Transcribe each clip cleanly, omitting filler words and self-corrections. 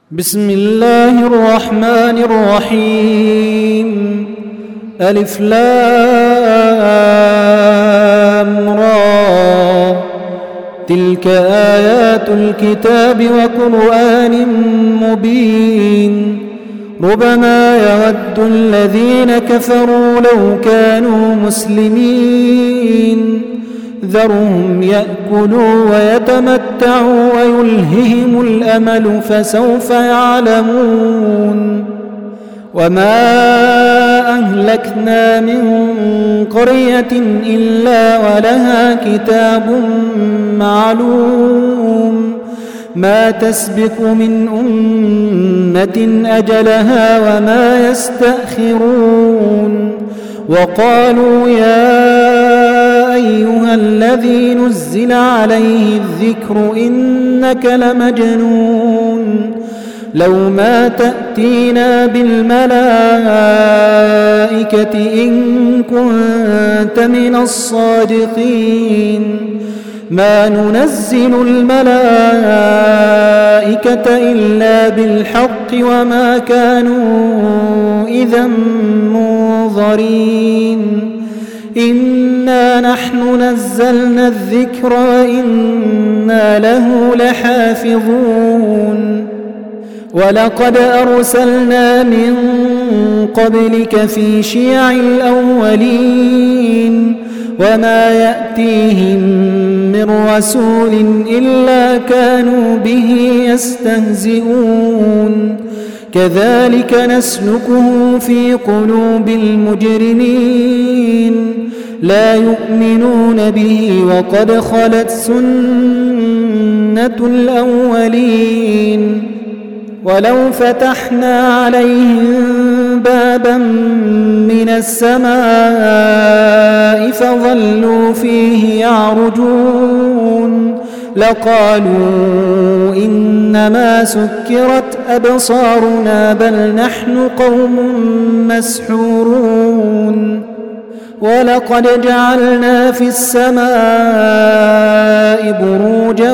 بسم الله الرحمن الرحيم. ألف لام را. تلك آيات الكتاب وقرآن مبين. ربما يود الذين كفروا لو كانوا مسلمين. ذرهم يأكلوا ويتمتعوا ويلههم الأمل فسوف يعلمون. وما أهلكنا من قرية إلا ولها كتاب معلوم ما تسبق من أمة أجلها وما يستأخرون. وقالوا يا أيها الذي نزل عليه الذكر إنك لمجنون. لو ما تأتينا بالملائكة إن كنت من الصادقين. ما ننزل الملائكة إلا بالحق وما كانوا إذا منظرين. إنا نحن نزلنا الذكر وإنا له لحافظون. ولقد أرسلنا من قبلك في شيع الأولين وما يأتيهم من رسول إلا كانوا به يستهزئون. كذلك نسلكه في قلوب المجرمين لا يؤمنون به وقد خلت سنة الأولين. ولو فتحنا عليهم بابا من السماء فظلوا فيه يعرجون لقالوا إنما سكرت أبصارنا بل نحن قوم مسحورون. ولقد جعلنا في السماء بروجا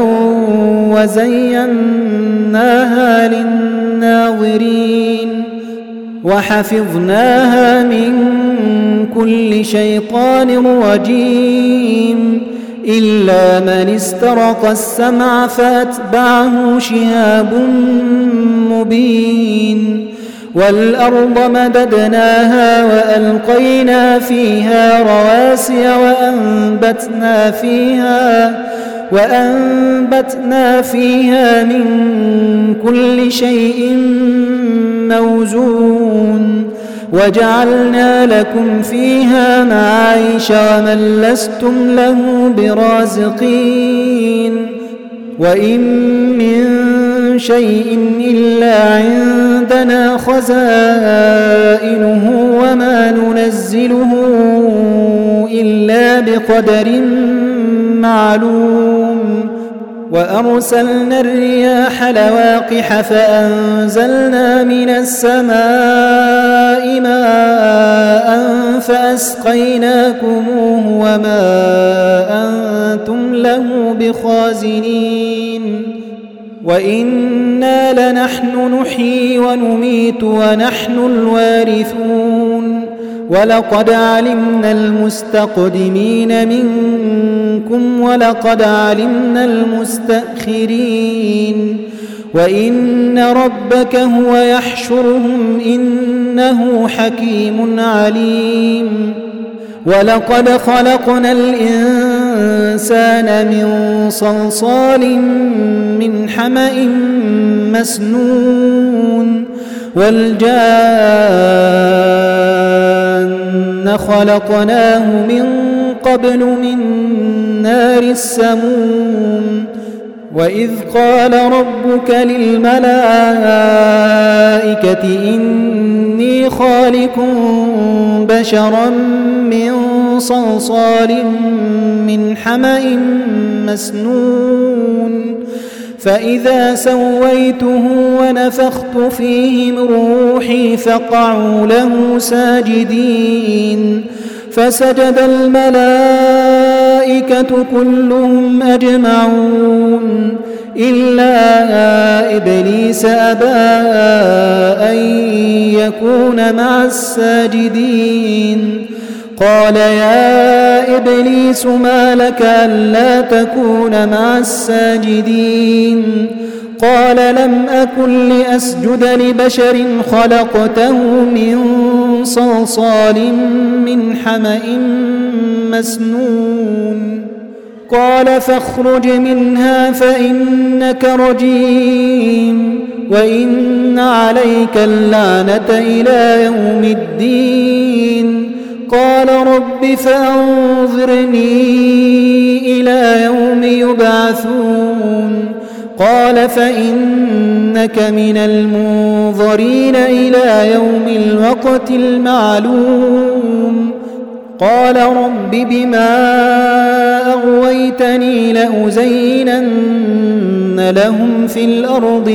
وزيناها للناظرين وحفظناها من كل شيطان رجيم إلا من استرق السمع فأتبعه شهاب مبين. والأرض مددناها وألقينا فيها رواسي وأنبتنا فيها من كل شيء موزون. وجعلنا لكم فيها معايش ومن لستم له برازقين. وإن من شيء إلا عندنا خزائنه وما ننزله إلا بقدر معلوم. وأرسلنا الرياح لواقح فأنزلنا من السماء ماء فأسقيناكموه وما أنتم له بخازنين. وإنا لنحن نحيي ونميت ونحن الوارثون. ولقد علمنا المستقدمين منكم ولقد علمنا المستأخرين. وإن ربك هو يحشرهم إنه حكيم عليم. ولقد خلقنا الإنسان من صلصال من حمأ مسنون. والجان خلقناه من قبل من نار السموم. وإذ قال ربك للملائكة إني خالق بشرا من صلصال من حمأ مسنون. فإذا سويته ونفخت فيه من روحي فقعوا له ساجدين. فسجد الملائكة كلهم أجمعون إلا إبليس أبى أن يكون مع الساجدين قال يا إبليس ما لك ألا تكون مع الساجدين قال لم أكن لأسجد لبشر خلقته من صلصال من حمأ مسنون قال فاخرج منها فإنك رجيم وإن عليك اللعنة إلى يوم الدين قال رب فأنظرني إلى يوم يبعثون قال فإنك من المنظرين إلى يوم الوقت المعلوم قال رب بما أغويتني لأزينن لهم في الأرض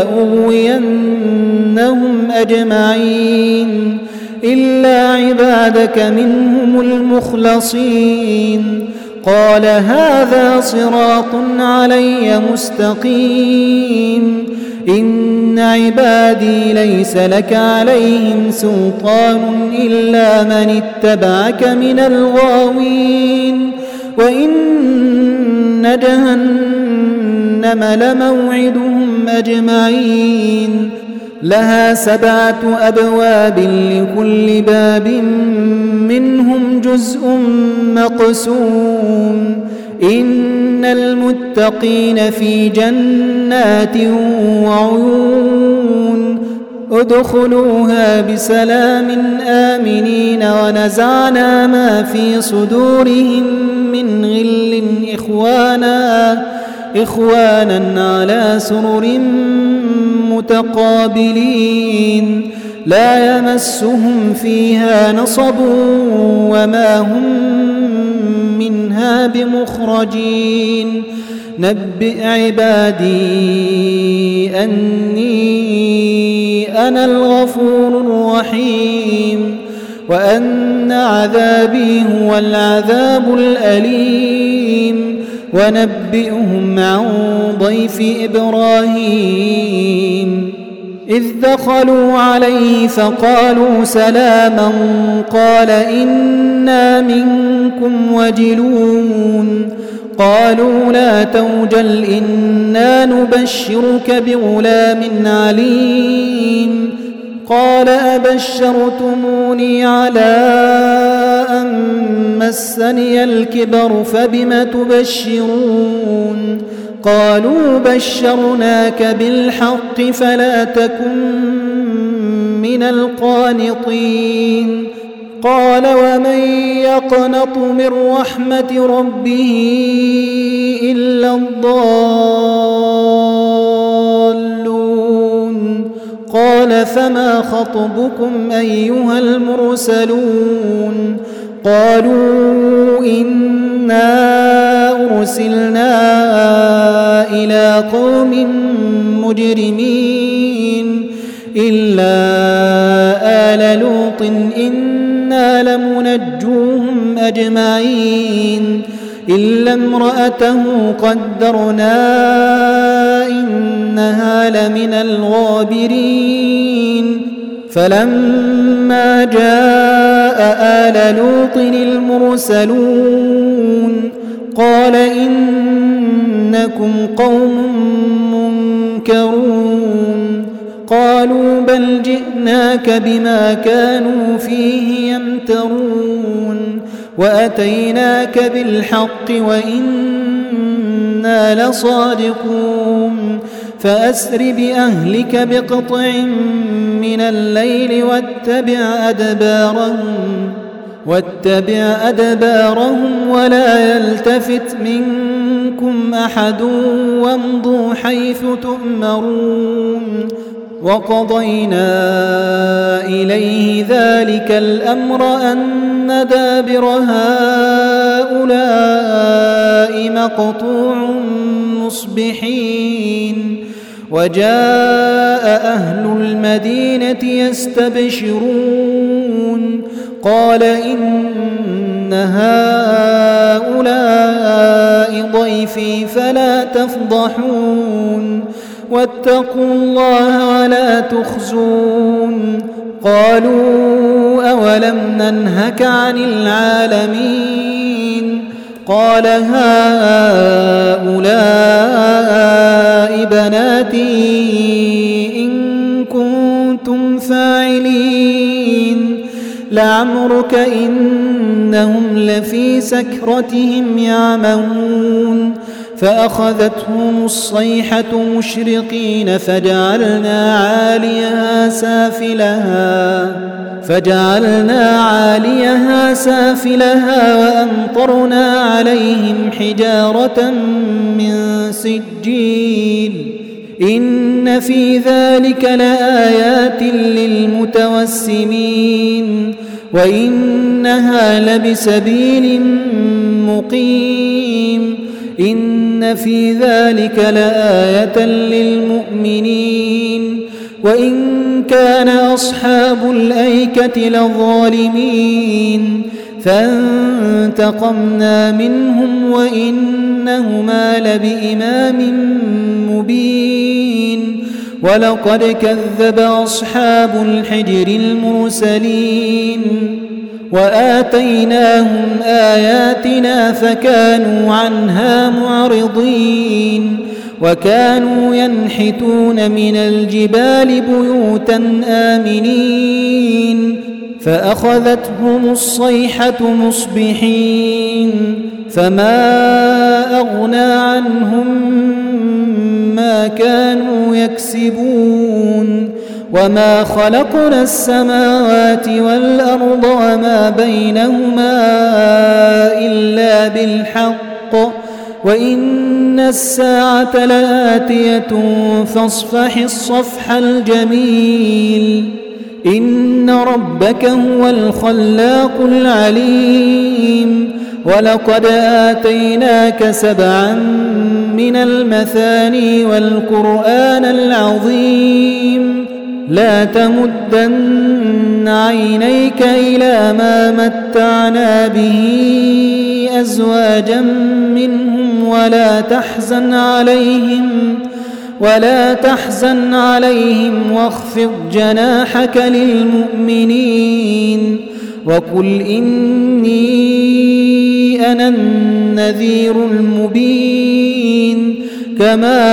ولأغوينهم أجمعين إلا عبادك منهم المخلصين قال هذا صراط علي مستقيم إن عبادي ليس لك عليهم سلطان إلا من اتبعك من الغاوين وإن جهنم لموعدهم أجمعين لها 7 أبواب لكل باب منهم جزء مقسوم إن المتقين في جنات وعيون ادخلوها بسلام آمنين ونزعنا ما في صدورهم من غل إخوانا على سرر متقابلين لا يمسهم فيها نصب وما هم منها بمخرجين نبئ عبادي أني أنا الغفور الرحيم وأن عذابي هو العذاب الأليم ونبئهم عن ضيف إبراهيم إذ دخلوا عليه فقالوا سلاما قال إنا منكم وجلون قالوا لا توجل إنا نبشرك بغلام عليم قال أبشرتموني على أن مسني الكبر فبم تبشرون قالوا بشرناك بالحق فلا تكن من القانطين قال ومن يقنط من رحمة ربه إلا الضالون قال فما خطبكم أيها المرسلون قالوا إنا أرسلنا إلى قوم مجرمين إلا آل لوط إنا لمنجوهم أجمعين إلا امرأته قدرنا إنها لمن الغابرين فلما جاء آل لوط المرسلون قال إنكم قوم منكرون قالوا بل جئناك بما كانوا فيه يمترون وأتيناك بالحق وإنا لصادقون فأسر بأهلك بقطع من الليل واتبع أدبارهم ولا يلتفت منكم أحد وامضوا حيث تؤمرون وقضينا إليه ذلك الأمر أن دابر هؤلاء مقطوع مصبحين وجاء أهل المدينة يستبشرون قال إن هؤلاء ضيفي ضيفي فلا تفضحون واتقوا الله ولا تخزون قالوا أولم ننهك عن العالمين قال هؤلاء بناتي إن كنتم فاعلين لعمرك إنهم لفي سكرتهم يعمهون فأخذتهم الصيحة مشرقين فجعلنا عاليها سافلها وأمطرنا عليهم حجارة من سجيل إن في ذلك لآيات للمتوسمين وإنها لبسبيل مقيم إن في ذلك لآية للمؤمنين وإن كان أصحاب الأيكة لظالمين فانتقمنا منهم وإنهما لبإمام مبين ولقد كذب أصحاب الحجر المرسلين وآتيناهم آياتنا فكانوا عنها معرضين وكانوا ينحتون من الجبال بيوتا آمنين فأخذتهم الصيحة مصبحين فما أغنى عنهم ما كانوا يكسبون وما خلقنا السماوات والأرض وما بينهما إلا بالحق وإن الساعة لآتية فاصفح الصفح الجميل إن ربك هو الخلاق العليم ولقد آتيناك 7 من المثاني والقرآن العظيم لا تمدن عينيك إلى ما متعنا به أزواجا منهم ولا تحزن عليهم واخفض جناحك للمؤمنين وقل إني أنا النذير المبين كما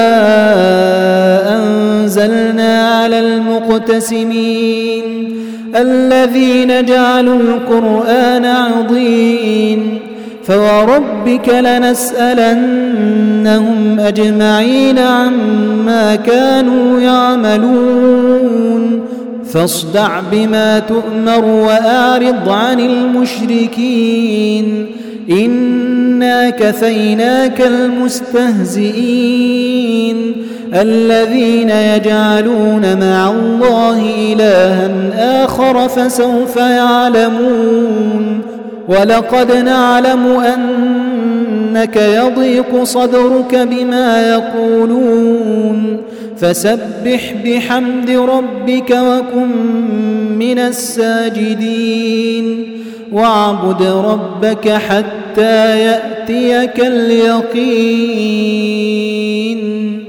أنزلنا على المقتسمين الذين جعلوا القرآن عضين فوربك لنسألنهم أجمعين عما كانوا يعملون فاصدع بما تؤمر وأعرض عن المشركين إنا كفيناك المستهزئين الذين يجعلون مع الله إلها آخر فسوف يعلمون ولقد نعلم أنك يضيق صدرك بما يقولون فسبح بحمد ربك وكن من الساجدين واعبد ربك حتى يأتيك اليقين